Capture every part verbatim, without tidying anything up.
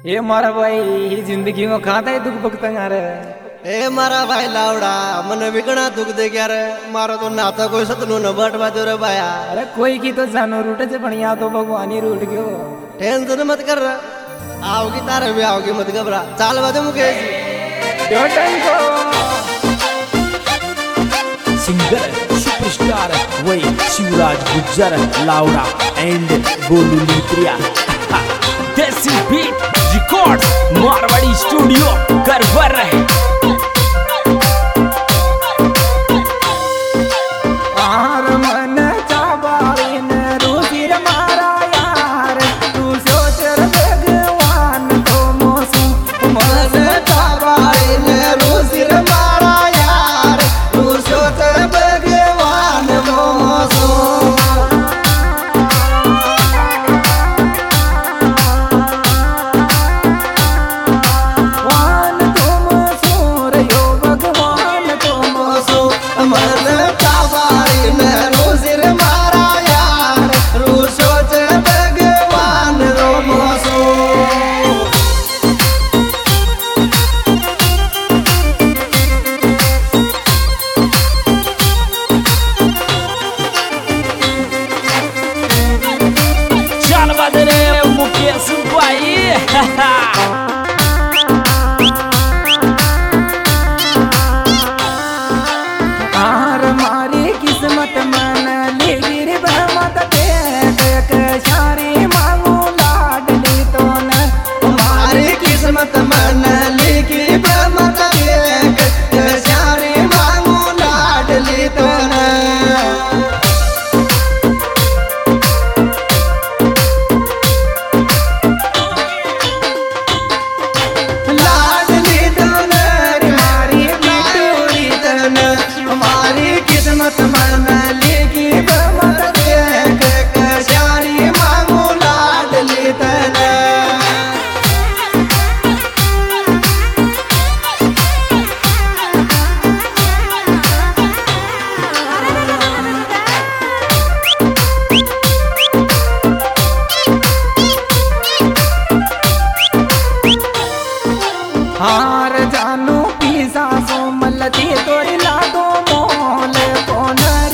ये मारा भाई जिंदगी में खाता है दुख भुगता यार। ए मारा भाई लावड़ा मन विकणा दुख दे क्या रे मारो तो नाता कोई सतनु न बटवा दो रे भाया। अरे कोई की तो जानो रूट से बढ़िया तो भगवान ही रूट गयो। टेंशन मत कर आओगी तारे भी आओगी मत घबरा चाल बजे मुकेश को सिंगर सुपरस्टार वही Shivraj Gujjar Lawda and Golu Litriya desi beat records Marwari studio गरबर रहे। हार जानू पीसा सो मलती तोरी लाडो मोल कोन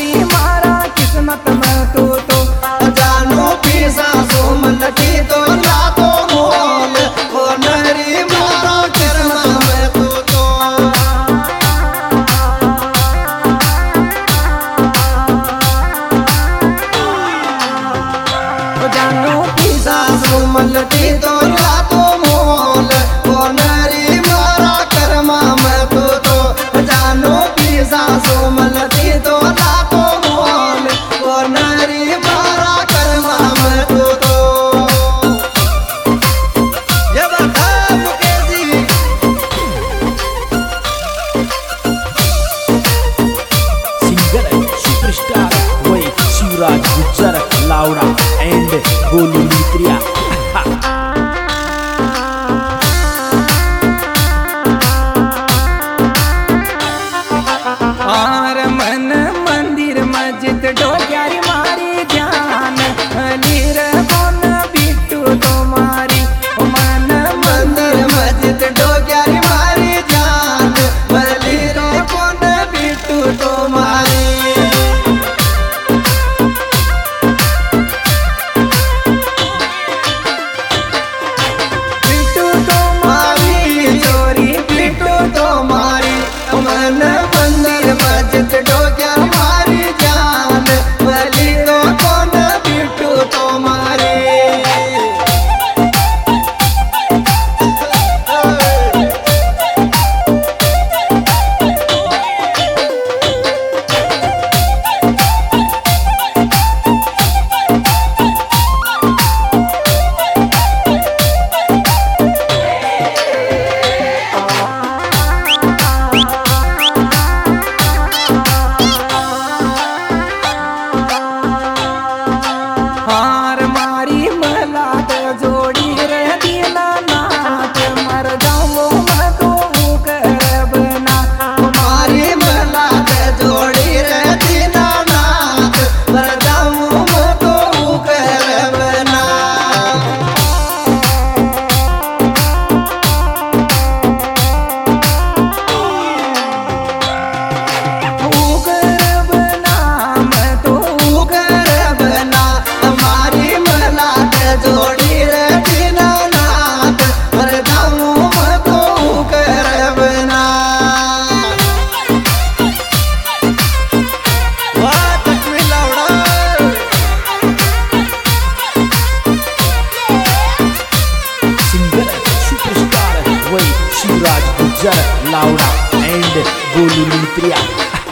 गुज्जर लाउडा एंड गोलू लूत्रिया।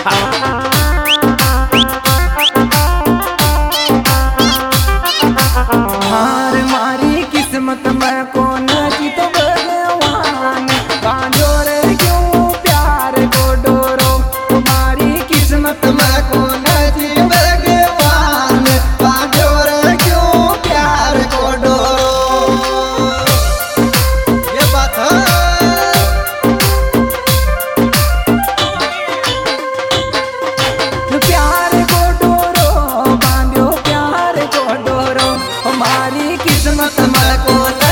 हार मारी किस्मत में कौन की तो भगवान बांधो रे क्यों प्यार को डोरो। तुम्हारी किस्मत में कौन की भगवान बांधो रे क्यों प्यार को डोरो। ये बात है प्यार को डोरो बांधो प्यार को डोरो। हमारी किस्मत में कौन